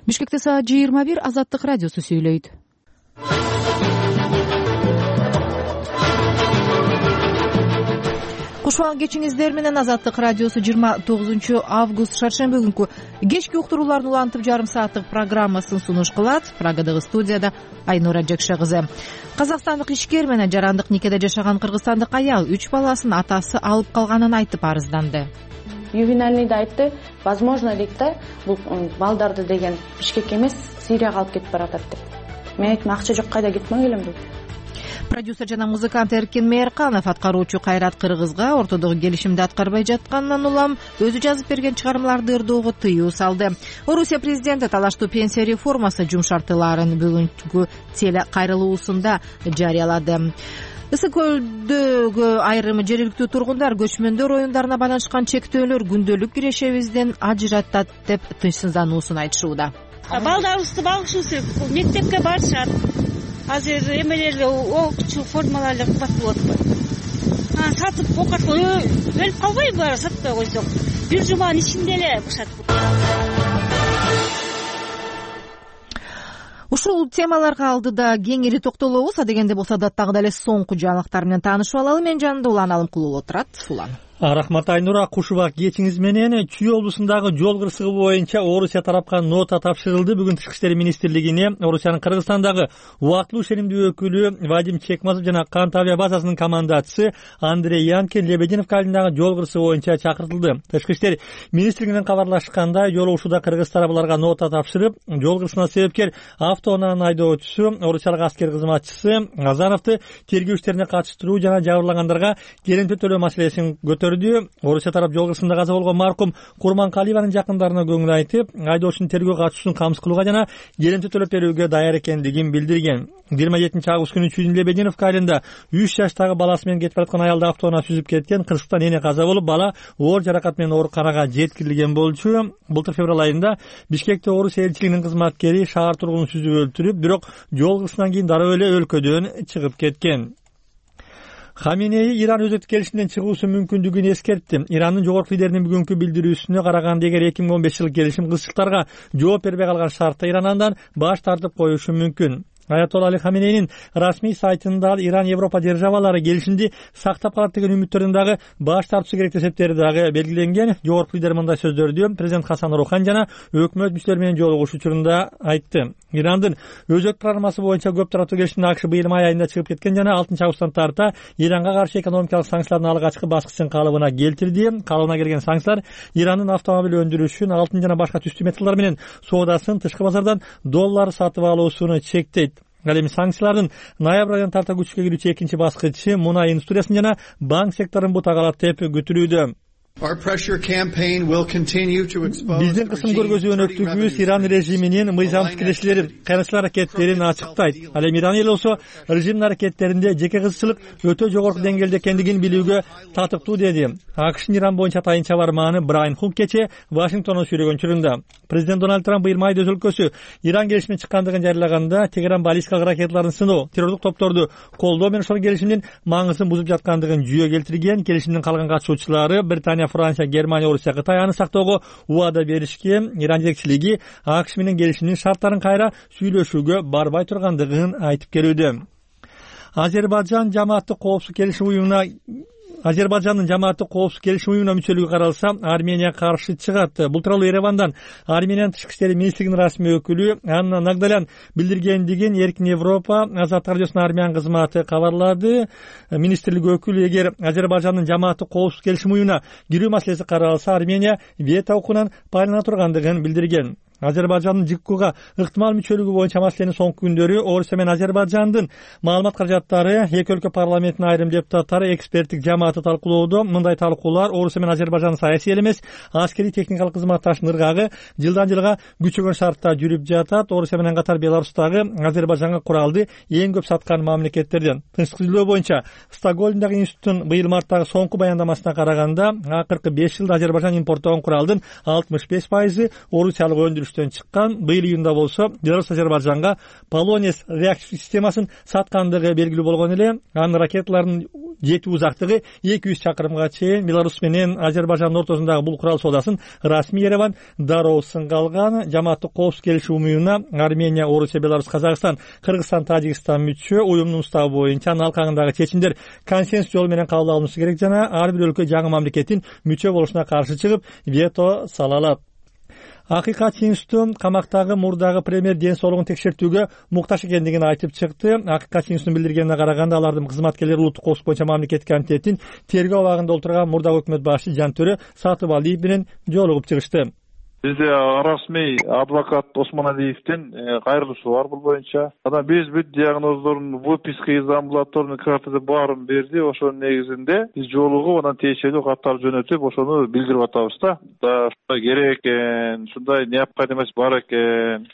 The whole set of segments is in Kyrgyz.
Бишкекте саат 21 Азаттык радиосу сүйлөйт. Кушман кечиңиздер менен Азаттык радиосу 29 август шаршемби күнкү кечки уктурууларды улантып жарым сааттык программасын сунуш кылат. Прагадагы студияда Айнура Жакша кызы. Казакстандык ишкер менен жарандык никеде жашаган кыргызстандык аял 3 баласын атасы алып калганын айтып арызданды. Ювенальныйда айтты, возможно дейт да, бул балдарды деген Бишкекке эмес, Сирияга алып кетип баратат деп. Мен айттым, акча жок, кайда кетмегилем дейт. Продюсер жана музыкант Эркин Мейерканов аткаруучу Кайрат Кыргызга ортодогу келишимди аткарбай жатканынан улам өзү жазып берген чыгармаларды ырдоого тыюу салды. Орусия президенти талаштуу пенсия реформасы жум шарттыларын бүгүнкү телекайрылуусунда жарыялады. Ысык көлдөгү айрым жергиликтүү тургундар көчмөндөр оюндарына байланышкан чектөөлөр күндөлүк кирешебизден ажыратат деп тынчсыздануусун айтышууда. Балдарыбызды багышыбыз керек, бул мектепке барышат. Азыр эмелерге окуучу формалары кымбат болуп атпайбы? Сатып окуп өлүп калбайбы, баары сатпай койсок. Бир жуманын ичинде эле бышат. Ушул темаларга алдыда кеңири токтолобуз. Адегенде болсо дагы эле соңку жаңылыктар менен таанышып алалы. Мен жанында Улан Алымкулов отурат. Улан. Рахмат Айнура, кушубак кечиңиз менен Чүй облусундагы жол кырсыгы боюнча Орусия тарапка нота тапшырылды. Бүгүн Тышкы иштер министрлигине Орусиянын Кыргызстандагы убактылуу ишенимдүү өкүлү Вадим Чекмазов жана Кант авиа базасынын командачысы Андрей Янкин Лебединовка айылындагы жол кырсыгы боюнча чакыртылды. Тышкы иштер министрлигинен кабарлашкандай, жолугушууда кыргыз тарабы аларга нота тапшырып, жол кырсыгына себепкер автоунаанын айдоочусу, орусиялык аскер кызматчысы Азановду тергөө иштерине катыштыруу жана жабырлагандарга келинтүү төлөө маселесин көтөрдү. Орусия тарап жол кырсыгында каза болгон маркум Курманкалиеванын жакындарына көңүл айтып, айдоочунун тергөө катышуусун камсыз кылууга жана келинтүү төлөп берүүгө даяр экендигин билдирген. 27 август күнү Чүйдүн Лебединовка айылында 3 жаштагы баласы менен кетип бараткан аялды автоунаа сүзүп кеткен. Кырсыктан эне каза болуп, бала оор жаракат менен ооруканага жеткирилген болчу. Былтыр февраль айында Бишкекте Орусия элчилигинин кызматкери шаар тургунун сүзүп өлтүрүп, бирок жол кырсыгынан кийин дароо эле өлкөдөн чыгып кеткен. Хаминеи Иран өзөктүк келишимден чыгуусу мүмкүндүгүн эскертти. Ирандын жогорку лидеринин бүгүнкү билдирүүсүнө караганда, эгер 2015 жылы келишим кызчылыктарга жооп бербей калган шартта Иран андан баш тартып коюшу мүмкүн. Аятолла Али Хаминейнин расмий сайтында Иран Европа державалары келишимди сактап калат деген үмүттөрүн дагы баш тартышы керек эсептери дагы белгиленген. Жогорку лидер мындай сөздөрдү президент Хасан Рухани жана өкмөт мүчөлөрү менен жолугушуу учурунда айтты. Ирандын өзөк программасы боюнча көп тараптуу келишимдин АКШ быйыл май айында чыгып кеткен жана 6 августтан тарта Иранга каршы экономикалык санкциялардын алгачкы баскычын калыбына келтирди. Калыбына келген санкциялар Ирандын автомобиль өндүрүшүн, алтын жана башка түстүү металлдар менен соодасын, тышкы базардан доллар сатып алуусуну чектейт. Ал эми санкциялардын ноябрь айынан тарта күчкө кирүүчү экинчи баскычы мунай индустриясын жана банк секторун бутагалат деп күтүлүүдө. Биздин кысым көргөзүү өнөктүгүбүз Иран режиминин мыйзамсыз кирешилерин, кыянатчыл аракеттерин ачыктайт. Ал эми Иран эли болсо режимдин аракеттеринде жеке кызыкчылык өтө жогорку деңгээлде экендигин билүүгө татыктуу деди. АКШнын Иран боюнча тайынча бармааны Брайан Хук кече Вашингтондо сүйлөгөн учурунда. Президент Дональд Трамп быйыл майда өз өлкөсү Иран келишимине чыккандыгын жарыялаганда, Тегеран баллистикалык ракеталарын сыноо, террорлук топторду колдоо менен ошол келишимдин маңызын бузуп жаткандыгын жүйө келтирген. Келишимдин калган катышуучулары Британия, Франция, Германия, Орусия, Кытай аны сактоого убада беришкен. Иран жетекчилиги АКШ менен келишимдин шарттарын кайра сүйлөшүүгө барбай тургандыгын айтып келүүдө. Азербайжандын жамааттык коопсуздук келишим уюмуна мүчөлүгү каралса, Армения каршы чыгат. Бул тууралуу Еревандан Армениянын тышкы иштер министрлигинин расмий өкүлү Анна Нагдалян билдиргендигин Эркин Европа Азаттык радиосунун Армян кызматы кабарлады. Министрлик өкүлү, эгер Азербайжандын жамааттык коопсуздук келишим уюмуна кирүү маселеси каралса, Армения вето укугунан пайдалана тургандыгын билдирген. Азербайжандын ЖККга ыктымал мүчөлүгү боюнча маселенин соңку күндөрү Орусия менен Азербайжандын маалымат каражаттары, эки өлкө парламентинин айрым депутаттары, эксперттик жамааты талкуулоодо. Мындай талкуулар Орусия менен Азербайжандын саясий эле эмес, аскерий техникалык кызматташынын ыргагы жылдан жылга күчөгөн шартта жүрүп жатат. Орусия менен катар Беларустагы Азербайжанга куралды эң көп саткан мамлекеттерден. Тынчсыз изилдөө боюнча Стокгольмдагы институттун быйыл марттагы соңку баяндамасына караганда, акыркы 5 жылда Азербайжан импорттогон куралдын 65% орусиялык өндүрүштө өндүрүштөн чыккан. Быйыл июнда болсо Беларусь Азербайжанга Полонез реактив системасын саткандыгы белгилүү болгон эле. Анын ракеталарынын жетүү узактыгы 200 чакырымга чейин. Беларусь менен Азербайжандын ортосундагы бул курал соодасын расмий Ереван дароо сынга алган. Жамааттык коопсуздук келишим уюмуна Армения, Орусия, Беларусь, Казакстан, Кыргызстан, Тажикстан мүчө. Уюмдун уставы боюнча анын алкагындагы чечимдер консенсус жолу менен кабыл алынышы керек жана ар бир өлкө жаңы мамлекеттин мүчө болушуна каршы чыгып вето сала алат. Акыйкатчы институту камактагы мурдагы премьер ден соолугун текшертүүгө муктаж экендигин айтып чыкты. Акыйкатчы институтунун билдиргенине караганда, алардын кызматкерлери улуттук коопсуздук боюнча мамлекеттик комитеттин тергөө абагында отурган мурдагы өкмөт башы Жантөрө Сатыбалиев менен жолугуп чыгышты. Бизде расмий адвокат Осмон Алиевдин кайрылышы бар бул боюнча. Анан биз бүт диагноздорун выписка из амбулаторный карты баарын берди. Ошонун негизинде биз жолугуп анан тиешелүү каттар жөнөтүп, ошону билдирип атабыз да. Ушундай керек экен, ушундай необходимость бар экен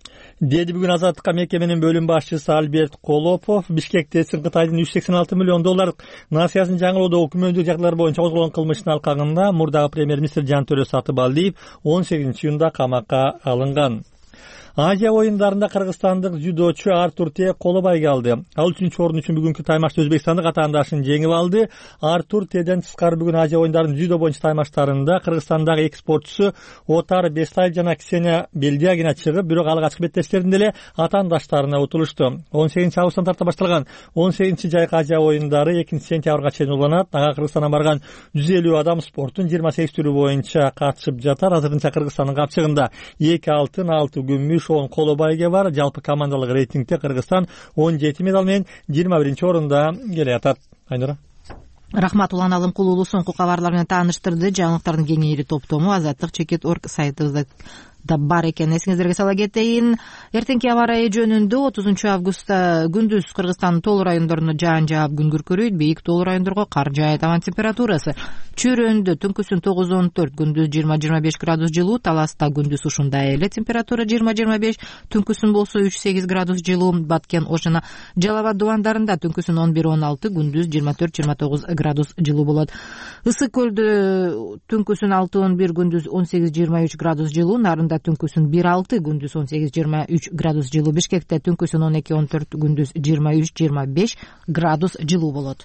деди бүгүн Азаттыкка мекеменин бөлүм башчысы Альберт Колопов. Бишкекте Кытайдын $186 миллион нациясын жаңылоодогу күмөндүү жагдайлар боюнча козголгон кылмыштын алкагында мурдагы премьер-министр Жантөрө Сатыбалиев 18-июнда камакка алынган. Азия оюндарында кыргызстандык дзюдочу Артур Те коло байга алды. Ал 3-чү орун үчүн бүгүнкү таймашта өзбекстандык атаандашын жеңип алды. Артур Теден тышкары бүгүн Азия оюндарынын дзюдо боюнча таймаштарында кыргызстандагы эки спортчусу Отар Бестаев жана Ксения Белдиагина чыгып, бирок алгачкы беттештеринде эле атаандаштарына утулушту. 18-августтан тарта башталган 18-жайкы Азия оюндары 2-сентябрга чейин уланат. Ага Кыргызстандан барган 150 адам спорттун 28 түрү боюнча катышып жатат. Азырынча Кыргызстандын капчыгында 2 алтын, 6 күмүш, 10 коло байге бар. Жалпы командалык рейтингде Кыргызстан 17 медаль менен 21-орунда келе жатат. Айнура. Рахмат. Улан Алымкулуулу соңку кабарлар менен тааныштырды. Жаңылыктардын кеңири топтому Азаттык.org сайтыбызда да бар экен. Эсиңиздерге сала кетейин. Эртеңки аба ырайы жөнүндө 30-августта күндүз Кыргызстандын тоолуу райондоруна жаан жаап күн күркөрөйт, бийик тоолуу райондорго кар жаайт. Абанын температурасы Чүрөндө түнкүсүн 9-14, күндүз 20-25 градус жылуу, Таласта күндүз ушундай эле температура 20-25, түнкүсүн болсо 3-8 градус жылуу, Баткен, Ош жана Жалал Абад дубандарында түнкүсүн 11-16, күндүз 24-29 градус жылуу болот. Ысык көлдө түнкүсүн 6-11, күндүз 18-23 градус жылуу, Нарында түнкүсүн 1-6, күндүз 18-23 градус жылуу, Бишкекте түнкүсүн 12-14, күндүз 23-25 градус жылуу болот.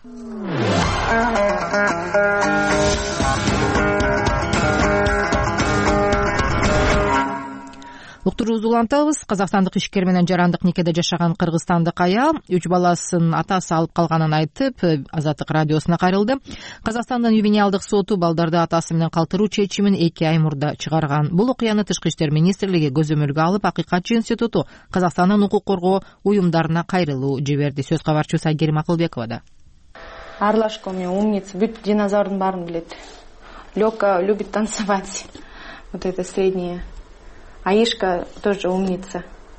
Уктуруубузду улантабыз. Казакстандык ишкер менен жарандык никеде жашаган кыргызстандык аял 3 баласын атасы алып калганын айтып, Азаттык радиосуна кайрылды. Казакстандын ювениалдык соту балдарды атасы менен калтыруу чечимин 2 ай мурда чыгарган. Бул окуяны Тышкы иштер министрлиги көзөмөлгө алып, Акыйкатчы институту Казакстандын укук коргоо уюмдарына кайрылуу жиберди. Сөз кабарчыбыз Айгерим Акылбековада. Арлашко мен умница, бүт динозаврдын баарын билет. Лёка любит танцевать. Вот это среднее. Аишка тоже умница.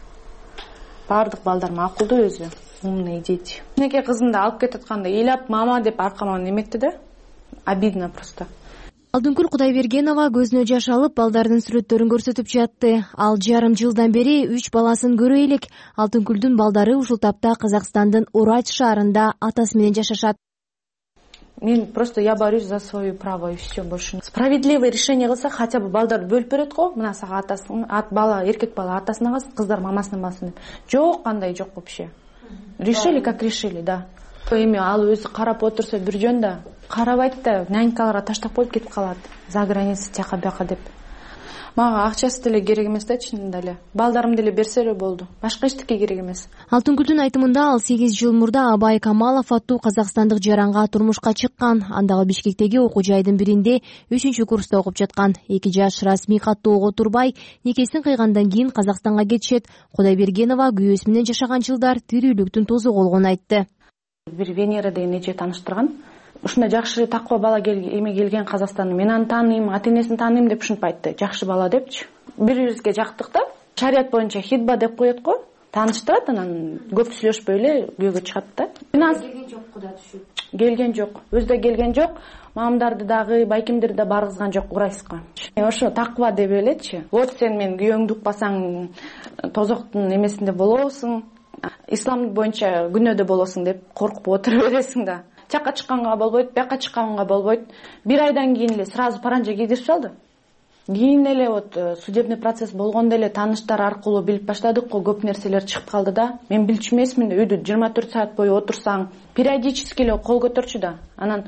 Бардык балдар макулдуу өзү. Умные дети. Неке кызымды алып кетатканда ыйлап мама деп аркама неметти да. Обидно просто. Алдынгүл Кудайбергенова көзүнө жаш алып балдардын сүрөттөрүн көрсөтүп жатты. Ал жарым жылдан бери 3 баласын көрө элек. Алтынгүлдүн балдары ушул тапта Казакстандын Уральск шаарында атасы менен жашашат. Мен просто я борюсь за свое право и все больше. Справедливое решение кылса, хотя бы балдарды бөлүп берет го. Мына сага атасын, бала, эркек бала атасына калсын, кыздар мамасына калсын деп. Жок, кандай жок вообще. Решили как решили, да. Эми ал өзү карап отурса бир жөн да, карабайт да, нянькаларга таштап коюп кетип калат. За граница тияка бияка деп. Мага акчасы деле керек эмес да, чынында эле. Балдарым деле берсе эле болду. Башка эчтеке керек эмес. Алтынгүлдүн айтымында ал 8 жыл мурда Абай Камалов аттуу казакстандык жаранга турмушка чыккан. Андагы Бишкектеги окуу жайдын биринде 3-курста окуп жаткан. 2 жаш расмий каттоого турбай, никесин кыйгандан кийин Казакстанга кетишет. Кудайбергенова күйөөсү менен жашаган жылдар тирүүлүктүн тозугу болгонун айтты. Бир Венера деген эже тааныштырган. Ушундай жакшы таква бала келген Казакстанды мен аны тааныйм, ата-энесин тааныйм деп ушинтип айтты. Жакшы бала депчи. Бири-бирибизге жактык да. Шарият боюнча хитба деп коет го. Тааныштырат, анан көп сүйлөшпөй эле күйөөгө чыгат да. Келген жок, куда түшүп. Келген жок. Өзү да келген жок. Мамамдарды дагы, байкемдерди да баргызган жок Уральскка. Ошо таква деп элечи. Вот сен мен күйөөңдү укпасаң тозоктун эмесинде болосуң. Ислам боюнча күнөөдө болосуң деп коркуп отура бересиң да. Чакка чыкканга болбойт, бияка чыкканга болбойт. 1 айдан кийин эле сразу паранжа кийдирип салды. Кийин эле вот судебный процесс болгондо эле тааныштар аркылуу билип баштадык го, көп нерселер чыгып калды да. Мен билчү эмесмин да, үйдө 24 саат бою отурсаң, периодически эле кол көтөрчү да. Анан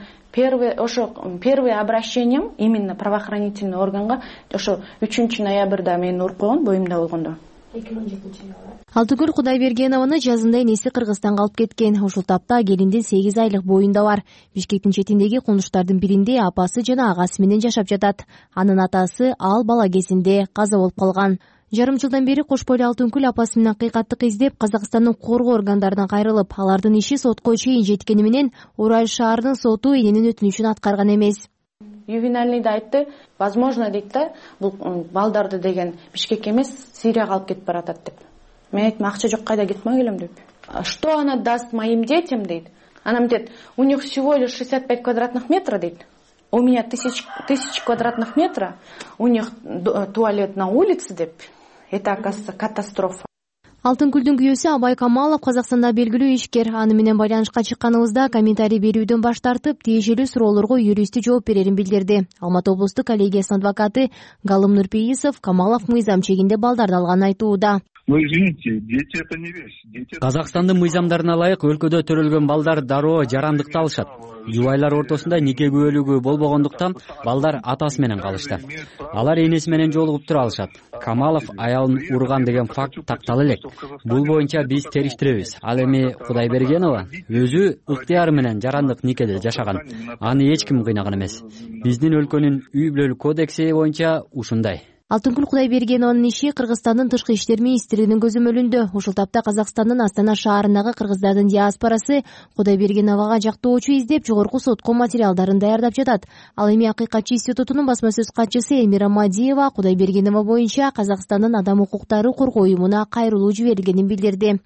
первый обращением именно правоохранительный органга ошо 3 ноябрда мени уруп койгон, боюмда болгондо. 2017-жылы. Алтыгүл Кудайбергенованы жазында энеси Кыргызстанга алып кеткен. Ушул тапта келиндин 8 айлык боюнда бар. Бишкектин четиндеги кунуштардын биринде апасы жана агасы менен жашап жатат. Анын атасы ал бала кезинде каза болуп калган. Жарым жылдан бери кош бойлуу Алтыгүл апасы менен акыйкаттык издеп, Казакстандын коргоо органдарына кайрылып, алардын иши сотко чейин жеткени менен Урал шаарынын соту эненин өтүнүчүн аткарган эмес. Ювенальныйда айтты, возможно дейт да, бул балдарды деген Бишкекке эмес, Сирияга алып кетип баратат деп. Мен айттым, акча жок, кайда кетмей келем деп. Что она даст моим детям, дейт. Она мне: у них всего лишь 65 квадратных метра, дейт. У меня 1000 квадратных метра, у них туалет на улице, деп. Это, оказывается, катастрофа. Алтынгүлдүн күйөөсү Абай Камалов Казакстанда белгилүү ишкер. Аны менен байланышка чыкканыбызда комментарий берүүдөн баш тартып, тиешелүү суроолорго юристи жооп берерин билдирди. Алматы облустук коллегиясынын адвокаты Галым Нурпейисов Камалов мыйзам чегинде балдарды алганын айтууда. Ну, извините, дети это не вещь. Казакстандын мыйзамдарына ылайык өлкөдө төрөлгөн балдар дароо жарандыкты алышат. Жубайлар ортосунда нике күбөлүгү болбогондуктан балдар атасы менен калышты. Алар энеси менен жолугуп тура алышат. Камалов аялын урган деген факт тактала элек. Бул боюнча биз териштиребиз. Ал эми Кудайбергенова өзү ыктыяры менен жарандык никеде жашаган. Аны эч ким кыйнаган эмес. Биздин өлкөнүн үй бүлөлүк кодекси боюнча ушундай. Алтынгүл Кудайбергенованын иши Кыргызстандын тышкы иштер министрлигинин көзөмөлүндө. Ушул тапта Казакстандын Астана шаарындагы кыргыздардын диаспорасы Кудайбергеновага жактоочу издеп, жогорку сотко материалдарын даярдап жатат. Ал эми Акыйкатчы институтунун басма сөз катчысы Элмира Мадиева Кудайбергенова боюнча Казакстандын адам укуктары коргоо уюмуна кайрылуу жиберилгенин билдирди.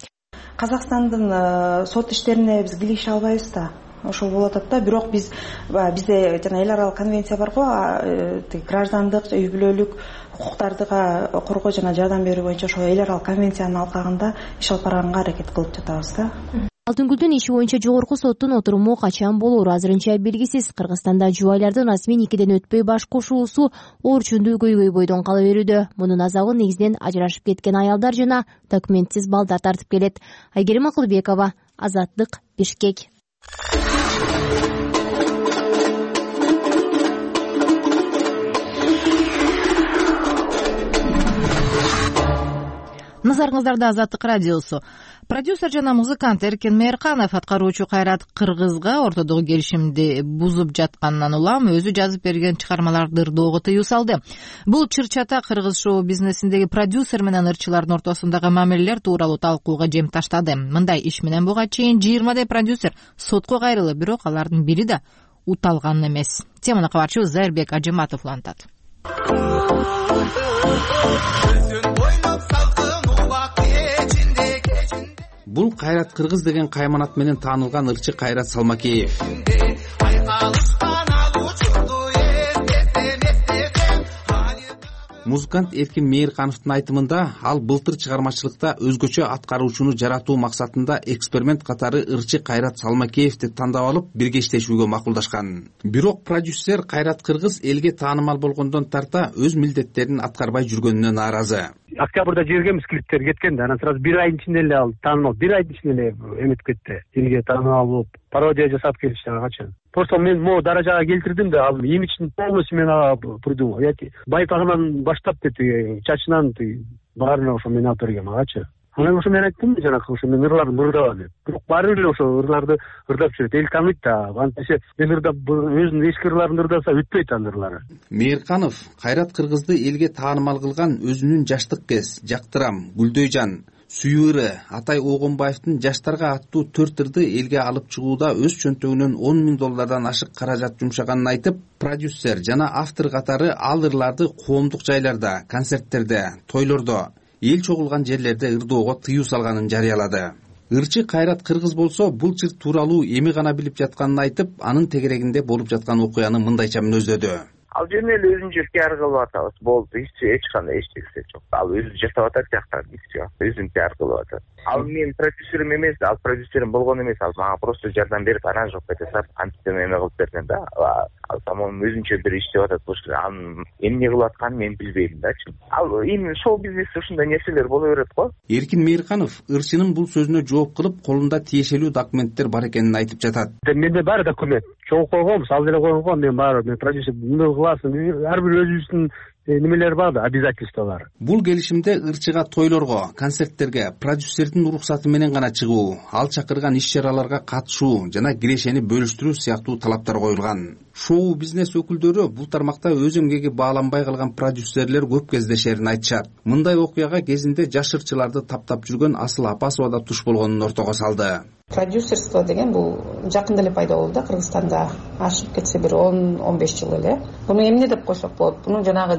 Казакстандын сот иштерине биз киреше албайбыз да. Ошол болуп атат да. Бирок бизде жана эл аралык конвенция барго, граждандык, үй бүлөлүк укуктарды коргоо жана жардам берүү боюнча ошол эл аралык конвенциянын алкагында иш алып барганга аракет кылып жатабыз да. Алтынгүлдүн иши боюнча жогорку соттун отуруму качан болоору азырынча белгисиз. Кыргызстанда жубайлардын расмий никеден өтпөй баш кошуусу орчунду көйгөй бойдон кала берүүдө. Мунун азабын негизинен ажырашып кеткен аялдар жана документсиз балдар тартып келет. Айгерим Акылбекова, Азаттык, Бишкек. Назарыңыздарда Азаттык радиосу. Продюсер жана музыкант Эркин Мейрканов аткаруучу Кайрат Кыргызга ортодогу келишимди бузуп жатканынан улам өзү жазып берген чыгармаларды ырдоого тыюу салды. Бул чыр-чата кыргыз шоу бизнесиндеги продюсер менен ырчылардын ортосундагы мамилелер тууралуу талкууга жем таштады. Мындай иш менен буга чейин 20 продюсер сотко кайрылды, бирок алардын бири да уталган эмес. Теманы кабарчыбыз Зайырбек Ажыматов улантат. Бул Кайрат Кыргыз деген кайманат менен таанылган ырчы Кайрат Салмакеев. Музыкант Эркин Мейркановдун айтымында, ал былтыр чыгармачылыкта өзгөчө аткаруучуну жаратуу максатында эксперимент катары ырчы Кайрат Салмакеевди тандап алып, бирге иштешүүгө макулдашкан. Бирок продюсер Кайрат Кыргыз элге таанымал болгондон тарта өз милдеттерин аткарбай жүргөнүнө нааразы. Октябрда жибергенбиз клиптер кеткен да, анан сразу бир айдын ичинде эле ал таанымал, бир айдын ичинде эле эметип кетти. Элге таанымал болуп, пародия жасап келишти качан. Просто мен могу даражага келтирдим да, ал имиджин полностью мен придумал. Я байпагынан баштап чачынан баарына ошо мен алып бергем агачы. Анан ошо мен айттым жанакы ошо мен ырларды мырдабам деп. Бирок баары эле ошо ырларды ырдап жүрөт. Эл тааныйт да. Антисе эл ырдап өзүнүн эски ырларын ырдаса өтпөйт анын ырлары. Мейрканов Кайрат Кыргызды элге таанымал кылган өзүнүн Жаштык кез, Жактырам, Гүлдөйжан, Сүйүрү, Атай Огонбаевдин Жаштарга аттуу 4 ырды элге алып чыгууда өз чөнтөгүнөн $10,000 ашык каражат жумшаганын айтып, продюсер жана автор катары ал ырларды коомдук жайларда, концерттерде, тойлордо, эл чогулган жерлерде ырдоого тыюу салганын жарыялады. Ырчы Кайрат Кыргыз болсо бул чыр тууралуу эми гана билип жатканын айтып, анын тегерегинде болуп жаткан окуяны мындайча мүнөздөдү. Ал жерде эле өзүнчө пиар кылып атабыз. Болду, эч кандай эчтеси жок. Ал өзү жасап атат жактан, эч жок. Өзүн пиар кылып атат. ал менин продюсерим эмес, ал продюсерим болгон эмес, ал мага просто жардам берип аранж кылып кете салып кантип эме кылып берген да. Ал самон өзүнчө бир иштеп атат болуш керек. Анын эмне кылып атканын мен билбейм дачы. Ал эми шоу бизнесте ушундай нерселер боло берет го. Эркин Мейрканов ырчынын бул сөзүнө жооп кылып, колунда тиешелүү документтер бар экенин айтып жатат. Менде бар документ. Чогуу койгом, ал деле койгом, мен баары, мен продюсер эмне кыласың? Ар бир өзүбүздүн немелер бар да, обязательстволор. Бул келишимде ырчыга тойлорго, концерттерге продюсердин уруксаты менен гана чыгуу, ал чакырган иш-чараларга катышуу жана кирешени бөлүштүрүү сыяктуу талаптар коюлган. Шоу бизнес өкүлдөрү бул тармакта өз эмгеги бааланбай калган продюсерлер көп кездешерин айтышат. Мындай окуяга кезинде жаш ырчыларды таптап жүргөн Асыл Апасова да туш болгонун ортого салды. Продюсерство деген бул жакында эле пайда болду да Кыргызстанда. Ашып кетсе бир 10-15 жыл эле. Буну эмне деп койсок болот? Буну жанагы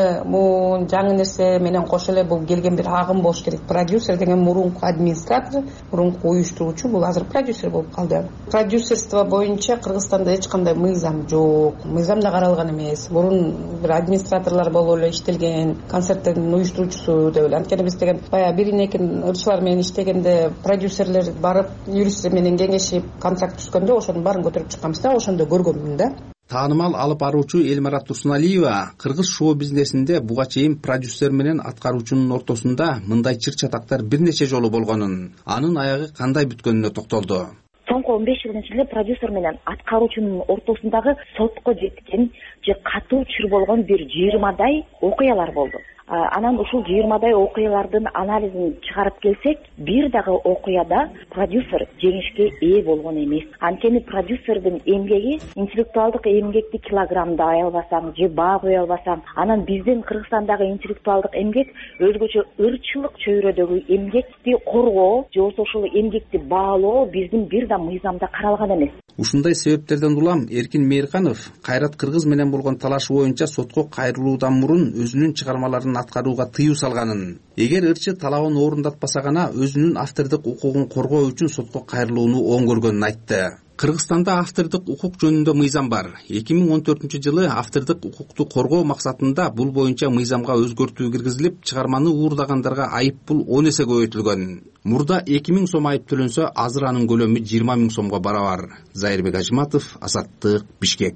жаңы нерсе менен кошо эле бул келген бир агым болуш керек. Продюсер деген мурунку администратор, мурунку уюштуруучу, бул азыр продюсер болуп калды. Продюсерство боюнча Кыргызстанда эч кандай мыйзам жок. Мыйзам да каралган эмес. Мурун бир администраторлор болуп эле иштелген, концерттердин уюштуруучусу деп эле. Анткени биз деген баягы бирин-экин ырчылар менен иштегенде продюсерлер барып юристтер менен кеңешип контракт түзгөндө ошонун баарын көтөрүп чыкканбыз да, ошондо көргөнмүн да. Таанымал алып баруучу Элмара Турсуналиева кыргыз шоу бизнесинде буга чейин продюсер менен аткаруучунун ортосунда мындай чыр-чатактар бир нече жолу болгонун, анын аягы кандай бүткөнүнө токтолду. Соңку 15 жылдын ичинде продюсер менен аткаруучунун ортосундагы сотко жеткен же катуу чыр болгон бир 20дай окуялар болду. Анан ушул 20дай окуялардын анализин чыгарып келсек, бир дагы окуяда продюсер жеңишке ээ болгон эмес. Анткени продюсердин эмгеги, интеллектуалдык эмгекти килограммда аялбасаң же баа кое албасаң, анан биздин Кыргызстандагы интеллектуалдык эмгек өзгөчө ырчылык чөйрөдөгү эмгекти коргоо же болбосо ушул эмгекти баалоо биздин бир да мыйзамда каралган эмес. Ушундай себептерден улам Эркин Мейрканов Кайрат Кыргыз менен болгон талаш боюнча сотко кайрылуудан мурун өзүнүн чыгармаларын аткарууга тыюу салганын, эгер ырчы талабын орундатпаса гана өзүнүн автордук укугун коргоо үчүн сотко кайрылууну оң көргөнүн айтты. Кыргызстанда автордук укук жөнүндө мыйзам бар. 2014-жылы автордук укукту коргоо максатында бул боюнча мыйзамга өзгөртүү киргизилип, чыгарманы уурдагандарга айып пул 10 эсе көбөйтүлгөн. Мурда 2000 сом айып төлөнсө, азыр анын көлөмү 20 000 сомго барабар. Зайырбек Ажыматов, Азаттык, Бишкек.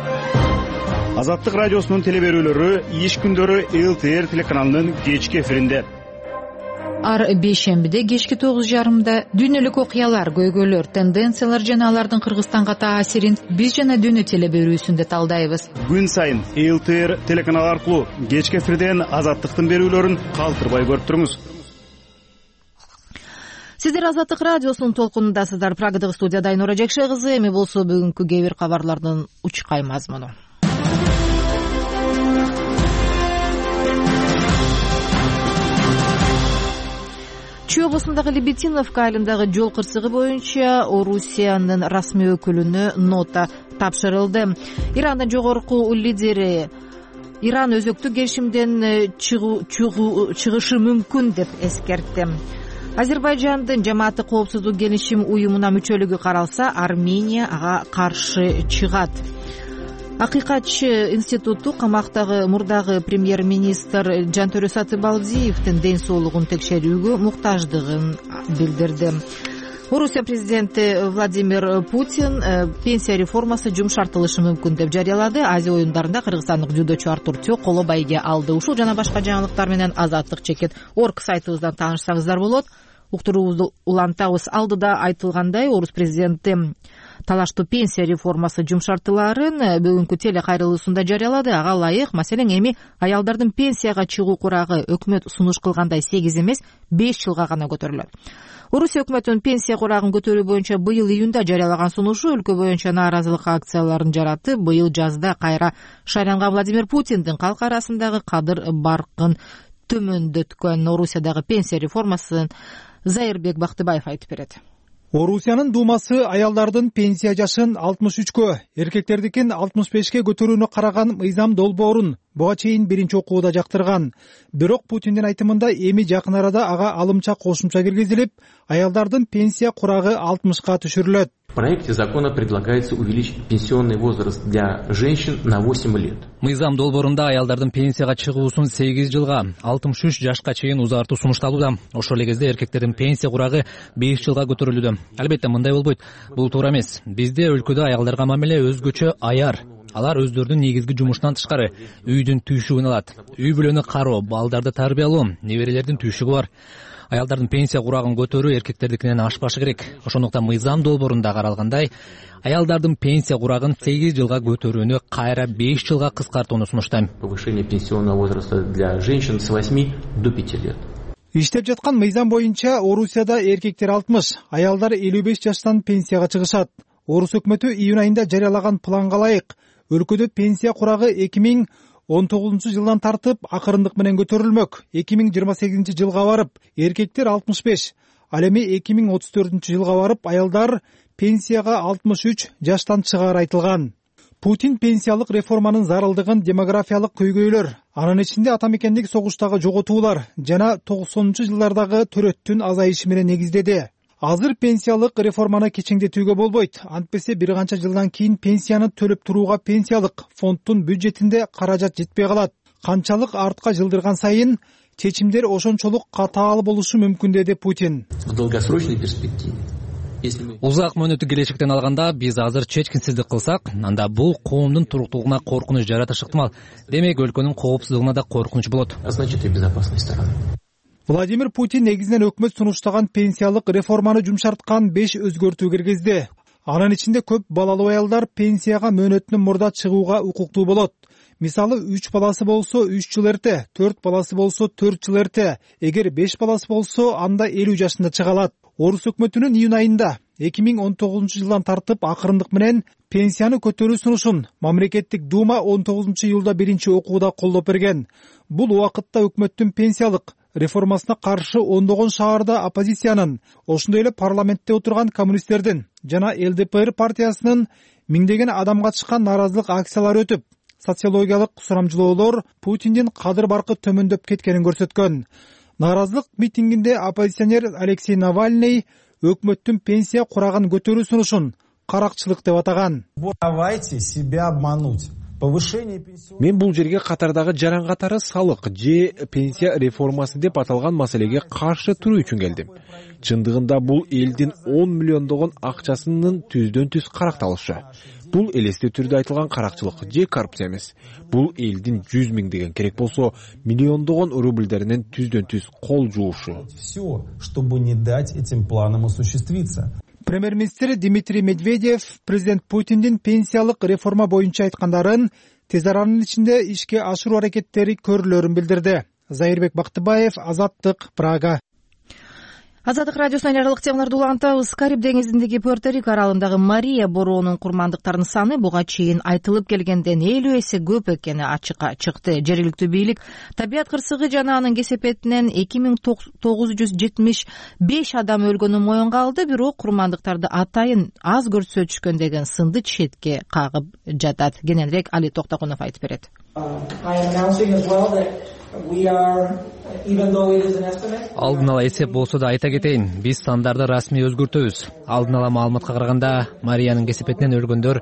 Азаттык радиосунун телеберүүлөрү иш күндөрү ЛТР телеканалынын кечки эфиринде. Ар бейшембиде кечки 9:30 дүйнөлүк окуялар, көйгөйлөр, тенденциялар жана алардын Кыргызстанга таасирин биз жана дүйнө телеберүүсүндө талдайбыз. Күн сайын ЛТР телеканалы аркылуу кечки эфирден Азаттыктын берүүлөрүн калтырбай көрүп туруңуз. Сиздер Азаттык радиосунун толкунундасыздар. Прагадагы студияда Айнура Жекше кызы. Эми болсо бүгүнкү кээ бир кабарлардын учкай мазмуну. Чүй облусундагы Лебединовка айылындагы жол кырсыгы боюнча Орусиянын расмий өкүлүнө нота тапшырылды. Ирандын жогорку лидери Иран өзөктүк келишимден чыгышы мүмкүн деп эскертти. Азербайжандын жамааты коопсуздук келишим уюмуна мүчөлүгү каралса, Армения ага каршы чыгат. Акыйкатчы институту камактагы мурдагы премьер-министр Жантөрө Сатыбалдиевдин ден соолугун текшерүүгө муктаждыгын билдирди. Орусия президенти Владимир Путин пенсия реформасы жумшартылышы мүмкүн деп жарыялады. Азия оюндарында кыргызстандык дзюдочу Артур Тёк коло байге алды. Ушул жана башка жаңылыктар менен Азаттык чекит орг сайтыбыздан таанышсаңыздар болот. Уктуруубузду улантабыз. Алдыда айтылгандай, Орус президенти талаштуу пенсия реформасы жумшартылаарын бүгүнкү теле кайрылуусунда жарыялады. Ага ылайык, маселен, эми аялдардын пенсияга чыгуу курагы өкмөт сунуш кылгандай 8 эмес 5 жылга гана көтөрүлөт. Орусия өкмөтүнүн пенсия курагын көтөрүү боюнча быйыл июнда жарыялаган сунушу өлкө боюнча нааразылык акцияларын жаратып, быйыл жазда кайра шайланган Владимир Путиндин калк арасындагы кадыр баркын төмөндөткөн. Орусиядагы пенсия реформасын Зайырбек Бактыбаев айтып берет. Орусиянын Думасы аялдардын пенсия жашын 63кө, эркектердикин 65ке көтөрүүнү караган мыйзам долбоорун буга чейин биринчи окууда жактырган. Бирок Путиндин айтымында эми жакын арада ага алымча кошумча киргизилип, аялдардын пенсия курагы 60ка түшүрүлөт. проекте закона предлагается увеличить пенсионный возраст для женщин на 8 лет. Мыйзам долбоорунда аялдардын пенсияга чыгуусун 8 жылга 63 жашка чейин узартуу сунушталууда. Ошол эле кезде эркектердин пенсия курагы 5 жылга көтөрүлүүдө. Албетте мындай болбойт. Бул туура эмес. Бизде өлкөдө аялдарга мамиле өзгөчө аяр. Алар өздөрүнүн негизги жумушунан тышкары үйдүн түйшүгүн алат. Үй бүлөнү кароо, балдарды тарбиялоо, неберелердин түйшүгү бар. Аялдардын пенсия курагын көтөрүү эркектердикинен ашпашы керек. Ошондуктан мыйзам долбоорунда каралгандай, аялдардын пенсия курагын 8 жылга көтөрүүнү кайра 5 жылга кыскартууну сунуштайм. Повышение пенсионного возраста для женщин с 8 до 5 лет. Иштеп жаткан мыйзам боюнча Орусияда эркектер 60, аялдар 55 жаштан пенсияга чыгышат. Орус өкмөтү июнь айында жарыялаган планга ылайык өлкөдө пенсия курагы 2019 жылдан тартып акырындык менен көтөрүлмөк. 2028 жылга барып эркектер 65, ал эми 2034 жылга барып аялдар пенсияга 63 жаштан чыгаары айтылган. Путин пенсиялык реформанын зарылдыгын демографиялык көйгөйлөр, анын ичинде ата мекендик согуштагы жоготуулар жана 90-жылдардагы төрөттүн азайышы менен негиздеди. Азыр пенсиялык реформаны кечеңдетүүгө болбойт. Антпесе бир канча жылдан кийин пенсияны төлөп турууга пенсиялык фонддун бюджетинде каражат жетпей калат. Канчалык артка жылдырган сайын чечимдер ошончолук катаал болушу мүмкүн, деди Путин. В долгосрочной перспективе Узак мөөнөттүк келечектен алганда биз азыр чечкинсиздик кылсак, анда бул коомдун туруктуулугуна коркунуч жаратышы ыктымал. Демек өлкөнүн коопсуздугуна да коркунуч болот. Значит, и безопасной стороны. Владимир Путин негизинен өкмөт сунуштаган пенсиялык реформаны жумшарткан 5 өзгөртүү киргизди. Анын ичинде көп балалуу аялдар пенсияга мөөнөтүнөн мурда чыгууга укуктуу болот. Мисалы 3 баласы болсо 3 жыл эрте, 4 баласы болсо 4 жыл эрте, эгер 5 баласы болсо анда 50 жашында чыга алат. Орус өкмөтүнүн июнь айында 2019 жылдан тартып акырындык менен пенсияны көтөрүү сунушун мамлекеттик дума 19 июлда биринчи окууда колдоп берген. Бул убакытта өкмөттүн пенсиялык реформасына каршы ондогон шаарда оппозициянын, ошондой эле парламентте отурган коммунисттердин жана ЛДПР партиясынын миңдеген адамга чыккан нааразылык акциялары өтүп, социологиялык сурамжылоолор Путиндин кадыр баркы төмөндөп кеткенин көрсөткөн. Нааразылык митингинде оппозиционер Алексей Навальный өкмөттүн пенсия курагын көтөрүү сунушун каракчылык деп атаган. Мен бул жерге катардагы жаран катары салык же пенсия реформасы деп аталган маселеге каршы туруу үчүн келдим. Чындыгында бул элдин 10 миллиондогон акчасынын түздөн түз каракталышы. Бул элестүү түрдө айтылган каракчылык же коррупция эмес. Бул элдин 100 миңдеген керек болсо миллиондогон рубльдеринен түздөн түз кол жуушу. Чтобы не дать этим планам осуществиться. Премьер-министр Дмитрий Медведев президент Путиндин пенсиялык реформа боюнча айткандарын тез аранын ичинде ишке ашыруу аракеттери көрүлөрүн билдирди. Зайырбек Бактыбаев, Азаттык, Прага. Азаттык радиосунан жарыялык темаларды улантабыз. Кариб деңизиндеги Пуэрто-Рико аралындагы Мария бороонун курмандыктарынын саны буга чейин айтылып келгенден 50 эсе көп экени ачыкка чыкты. Жергиликтүү бийлик табият кырсыгы жана анын кесепетинен 2975 адам өлгөнүн моюнга алды, бирок курмандыктарды атайын аз көрсөтүшкөн деген сынды четке кагып жатат. Кененирээк Али Токтокунов айтып берет. Алдын ала эсеп болсо да айта кетейин, биз сандарды расмий өзгөртөбүз. Алдын ала маалыматка караганда Мариянын кесепетинен өлгөндөр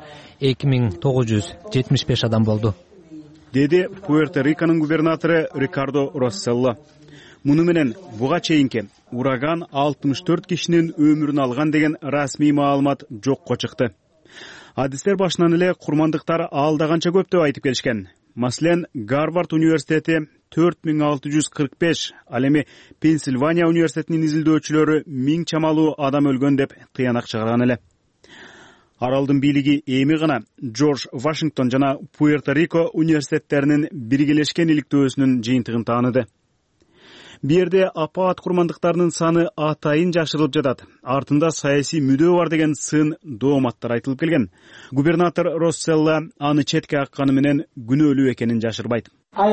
2975 адам болду, деди Пуэрто-Риконун губернатору Рикардо Росселло. Муну менен буга чейинки ураган 64 кишинин өмүрүн алган деген расмий маалымат жокко чыкты. Адистер башынан эле курмандыктар алдаганча көп деп айтып келишкен. Маселен, Гарвард университети 4645, ал эми Пенсильвания университетинин изилдөөчүлөрү 1000 чамалуу адам өлгөн деп тыянак чыгарган эле. Аралдын бийлиги эми гана Джордж Вашингтон жана Пуэрто-Рико университеттеринин биргелешкен иликтөөсүнүн жыйынтыгын тааныды. Бу жерде апаат курмандыктарынын саны атайын жашырылып жатат. Артында саясий мүдөө бар деген сын дооматтар айтылып келген. Губернатор Росселло аны четке акканы менен күнөөлүү экенин жашырбайт.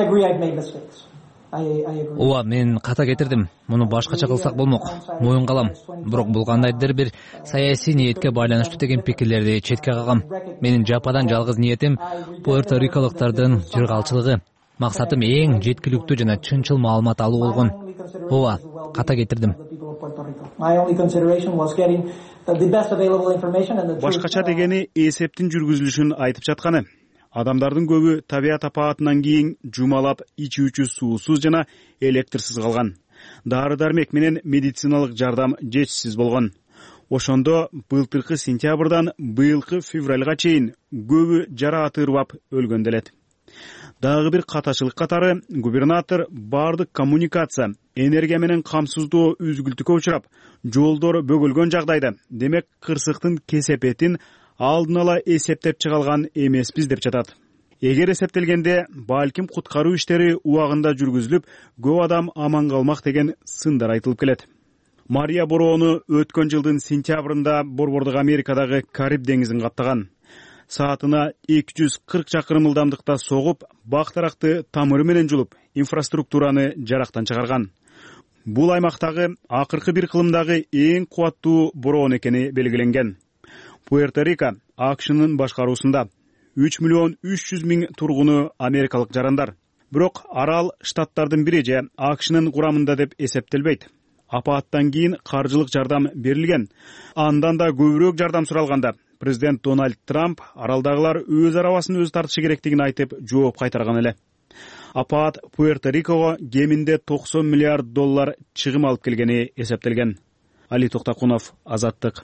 Ооба, мен ката кетирдим. Муну башкача кылсак болмок. Моюнга алам. Бирок бул кандайдыр бир саясий ниетке байланыштуу деген пикирлерди четке кагам. Менин жападан жалгыз ниетим Пуэрто-Риколуктардын жыргалчылыгы. Максатым эң жеткиликтүү жана чынчыл маалымат алуу болгон. Ооба, ката кетирдим. Башкача дегени эсептин жүргүзүлүшүн айтып жатканы. Адамдардын көбү табият апаатынан кийин жумалап ичүүчү суусуз жана электрсиз калган. Дары дармек менен медициналык жардам жетишсиз болгон. Ошондо былтыркы сентябрдан быйылкы февралга чейин көбү жараат ырбап өлгөн делет. Дагы бир катачылык катары губернатор баардык коммуникация, энергия менен камсыздоо үзгүлтүккө учурап, жолдор бөгөлгөн жагдайда, демек кырсыктын кесепетин алдын ала эсептеп чыга алган эмеспиз деп жатат. Эгер эсептелгенде, балким куткаруу иштери убагында жүргүзүлүп, көп адам аман калмак деген сындар айтылып келет. Мария бороону өткөн жылдын сентябрында Борбордук Америкадагы Кариб деңизин каптаган. Саатына 240 чакырым ылдамдыкта согуп, бактаракты тамыры менен жулуп, инфраструктураны жарактан чыгарган. Бул аймактагы акыркы бир кылымдагы эң кубаттуу бороон экени белгиленген. Пуэрто-Рико АКШнын башкаруусунда 3.300.000 тургуну америкалык жарандар. Бирок арал штаттардын бири же АКШнын курамында деп эсептелбейт. Апааттан кийин каржылык жардам берилген. Андан да көбүрөөк жардам суралганда президент Дональд Трамп аралдагылар өз арабасын өзү тартышы керектигин айтып жооп кайтарган эле. Апаат Пуэрто-Рикого кеминде $90 миллиард чыгым алып келгени эсептелген. Али Токтакунов, Азаттык.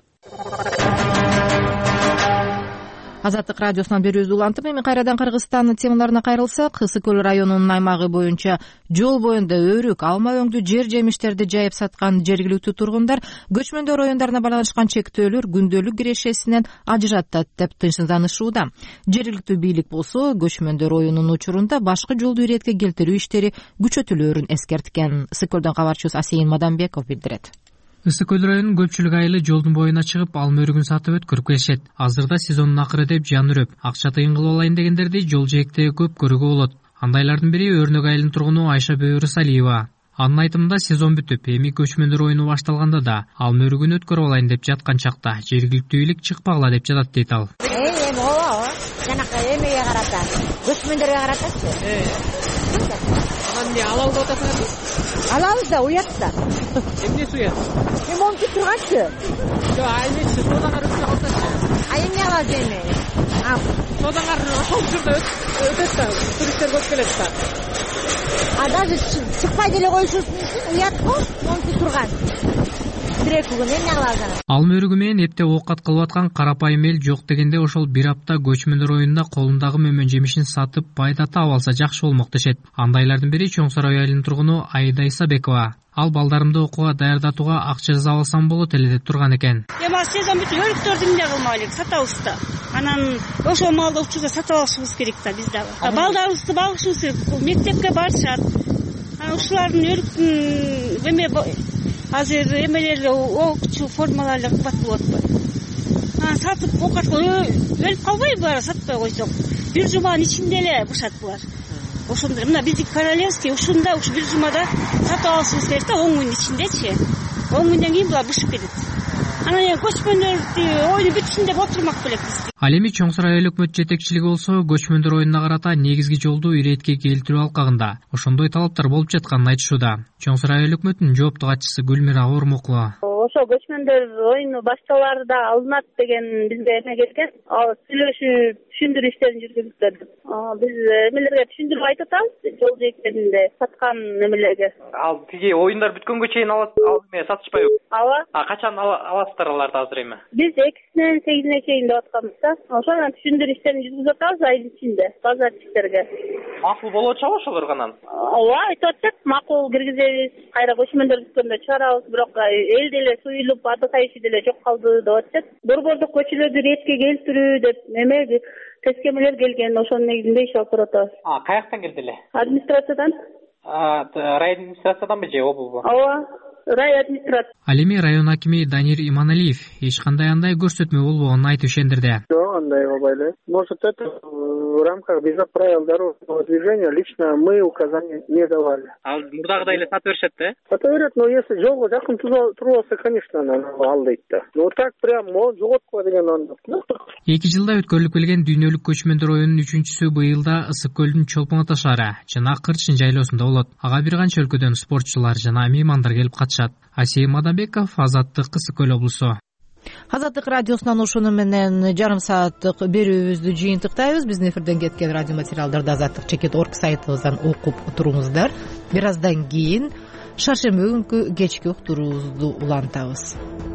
Азаттык радиосунан берүүбүздү улантып, эми кайрадан Кыргызстандын темаларына кайрылсак, Ысык көл районунун аймагы боюнча жол боюнда өрүк, алма өңдүү жер жемиштерди жайып саткан жергиликтүү тургундар көчмөндөр райондарына байланышкан чектөөлөр күндөлүк кирешесинен ажыратат деп тынчсызданышууда. Жергиликтүү бийлик болсо көчмөндөр районунун учурунда башкы жолду иретке келтирүү иштери күчөтүлөөрүн эскерткен. Ысык көлдөн кабарчыбыз Асейин Мадамбеков билдирет. Ысык көл районунун көпчүлүк айылы жолдун боюна чыгып, алма өрүгүн сатып өткөрүп келишет. Азырда сезондун акыры деп жан үрөп, акча тыйын кылып алайын дегендерди жол жээктеги көп көрүүгө болот. Андайлардын бири Өрнөк айылынын тургуну Айша Бөйрүсалиева. Анын айтымында сезон бүтүп, эми көчмөндөр оюну башталганда да алма өрүгүн өткөрүп алайын деп жаткан чакта жергиликтүү бийлик чыкпагыла деп жатат дейт ал. Эми ооба, жанакы эмеге карата, көчмөндөргө каратачы. Анан алабыз деп атасыңарбы? Алабыз да, уятта. Эмнеси уят? Монтип турганчы. Жок, айнечи содаңар өтүп калсачы. Эмне алабыз эми? Содаңар ошол учурда өтөт да, туристтер көп келет да. Даже чыкпай деле коюшубуз мүмкүн, уят го, монтип турган. Алма өрүгү менен эптеп оокат кылып аткан карапайым эл жок дегенде ошол бир апта көчмөндөр районунда колундагы мөмөн жемишин сатып пайда таап алса жакшы болмок дешет. Андайлардын бири Чоң Сарай айылынын тургуну Айда Исабекова. Ал балдарымды окууга даярдатууга акча жазып алсам болот эле деп турган экен. Эми сезон бүтүп өрүктөрдү эмне кылмайлык, сатабыз да. Анан ошол малды учурда сатып алышыбыз керек да биз дагы. Балдарыбызды багышыбыз керек, мектепке барышат. Ушулардын өрүктүн эме азыр эмелерге окчу формалары кымбат болуп атпайбы? Сатып оокат өлүп калбайбы баары сатпай койсок? Бир жуманын ичинде эле бышат булар. Ошондо мына биздики королевский ушунда ушу бир жумада сатып алышыбыз керек да, 10 күнүн ичинде. 10 күндөн кийин булар бышып кетет. Анан көчмөндөрдү оюну бүтсүн деп отурмак белек биз. Ал эми Чоң Сарай айыл өкмөт жетекчилиги болсо көчмөндөр районуна карата негизги жолду иретке келтирүү алкагында ошондой талаптар болуп жатканын айтышууда. Чоң Сарай айыл өкмөтүнүн жооптук катчысы Гүлмира Ормокова. Ошо көчмөндөр оюну башталаарда алынат деген бизге эме келген. Ал сүйлөшүп, түшүндүрүү иштерин жүргүзүптүр. Биз эмелерге түшүндүрүп айтып атабыз, жол жээктеринде саткан эмелерге. Ал тиги оюндар бүткөнгө чейин эме сатышпайбы? Ооба. Качан аласыздар аларды азыр эми? Биз 2-синен 8-ине чейин деп атканбыз да. Ошондон түшүндүрүү иштерин жүргүзүп атабыз айыл ичинде, базарчыларга. Макул болуп атышабы ошолор канан? Ооба, айтып атышат, макул киргизебиз, кайра көчмөндөр бүткөндө чыгарабыз, бирок эл деле суюлуп, аты кайшы деле жок калды деп атышат. Борбордук көчөлөрдү ретке келтирүү деп эме тескемелер келген, ошонун негизинде иш алып турабыз. Каяктан келди эле? Администрациядан. Район администрацияданбы же обулбу? Ооба. Рай администрация. Ал эми район акими Данир Иманалиев эч кандай андай көрсөтмө болбогонун айтып ишендирди. Жок, андай болбойт. Может, это в рамках без правил дорожного движения лично мы указания не давали. Ал мурдагыдай эле сатып беришет да? Сатып берет, но если жолго жакын турбаса, конечно, ал дейт да. Но так прям жоготкула деген анда. 2 жылда өткөрүлүп келген дүйнөлүк көчмөндөр оюнунун 3-сү быйылда Ысык көлдүн Чолпон ата шаары жана Кырчын жайлоосунда болот. Ага бир канча өлкөдөн спортчулар жана меймандар келип катышат. атышат. Асия Мадамбеков, Азаттык, Кысык Көл облусу. Азаттык радиосунан ушуну менен жарым сааттык берүүбүздү жыйынтыктайбыз. Биздин эфирден кеткен радио материалдарды azattik.org сайтыбыздан окуп туруңуздар. Бир аздан кийин шаршемби күнкү кечки уктуруубузду улантабыз.